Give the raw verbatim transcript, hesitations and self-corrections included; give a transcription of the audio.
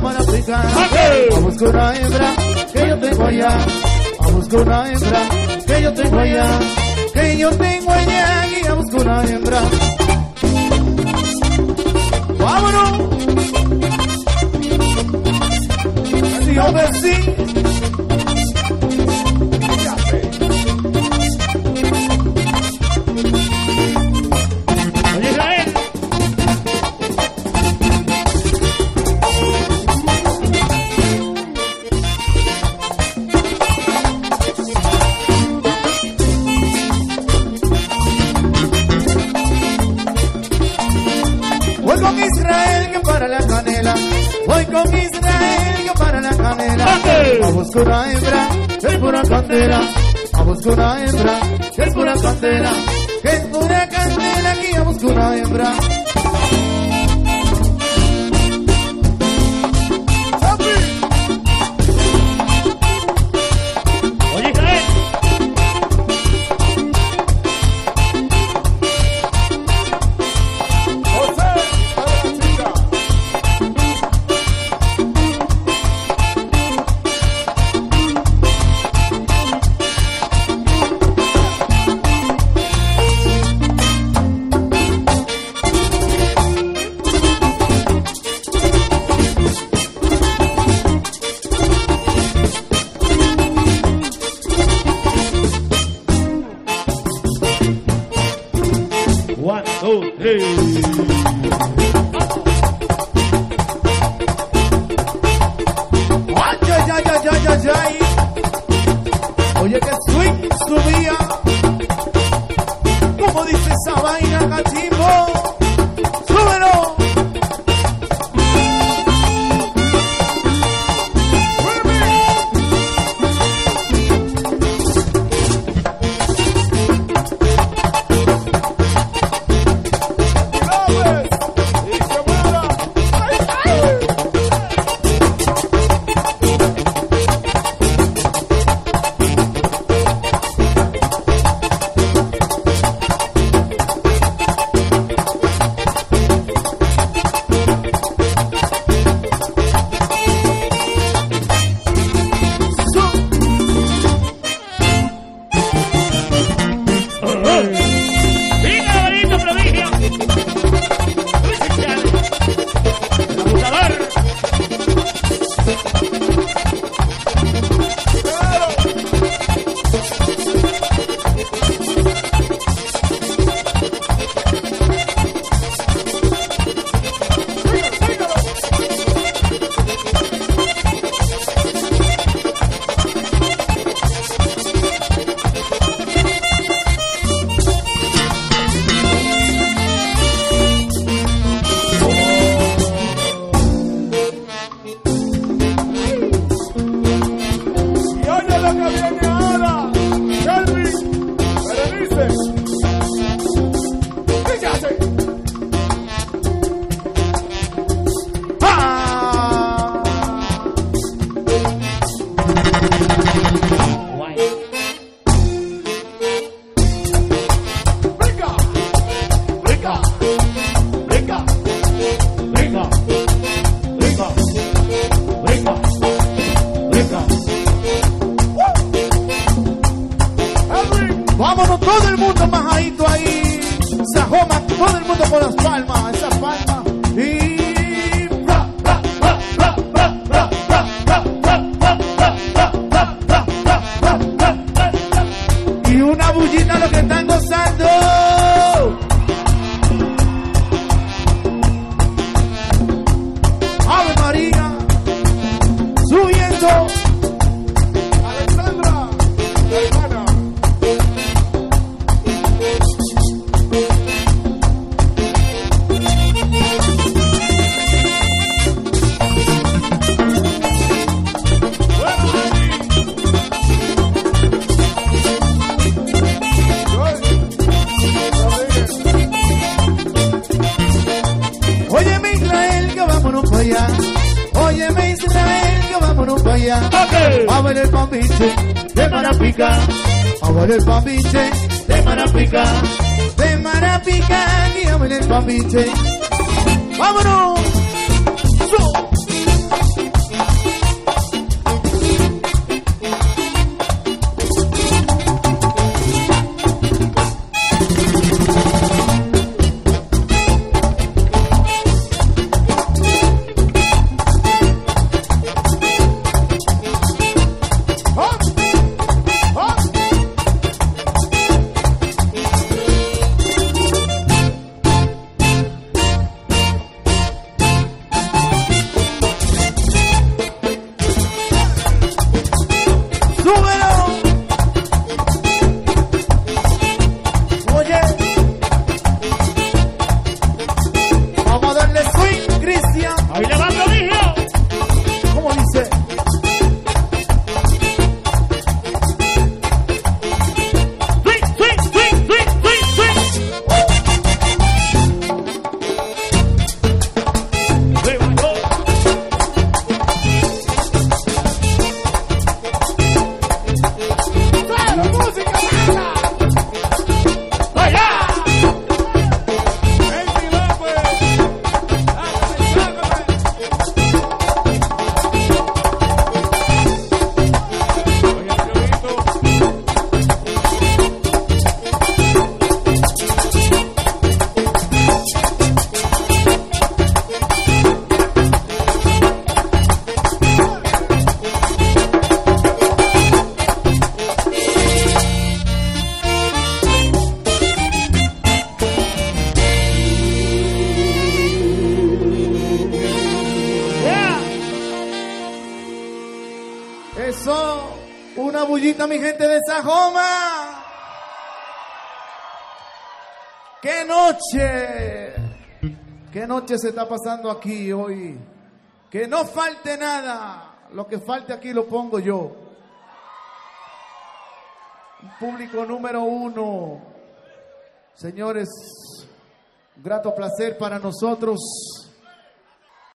Marapica. Vamos con una hembra que yo tengo allá. Vamos con una hembra que yo tengo allá. Que yo tengo allá y vamos con una hembra. ¡Vámonos! Sí, hombre, sí. Oye, Israel. Voy con Israel que para la canela. Voy con Israel que para la canela. Okay. Vamos con una hembra que es pura candela. Vamos con una hembra que es pura candela. Que es pura candela. Aquí vamos con una hembra. Oye, Israel. One, two, three. Ay, ay, ay, ay, ay, ay, ay. Oye, que swing subía. ¿Cómo dice esa vaina, cachimbo? ¡Súbelo! Venga, bonito prodigio. Luis Chávez. El abusador. Y oye lo que viene ahora, Kelvin, Berenice. Fíjate. ¡Ah! Guay. Venga, Rica. Rica. Rica. Rica. Rica. Rica. Henry. Vámonos todo el mundo majadito ahí. Sajoma, todo el mundo con las palmas, esas palmas. Y ra, ra, ra, ra, ra, ra, ra, ra, ra, ra, ra, ra, ra, ra, ra, ra. Y una bullita lo que están gozando. Ave María, subiendo. Alexandra, la hermana. Óyeme Israel, que vámonos para allá. Óyeme Israel, que vámonos para allá. Okay. A ver el pambiche de Marapica. A ver el pambiche de Marapica. De Marapica, y a ver el pambiche. ¡Vámonos! ¡Su! Una bullita, mi gente de Sajoma. ¡Qué noche! ¡Qué noche se está pasando aquí hoy! Que no falte nada. Lo que falte aquí lo pongo yo. Un público número uno. Señores, grato placer para nosotros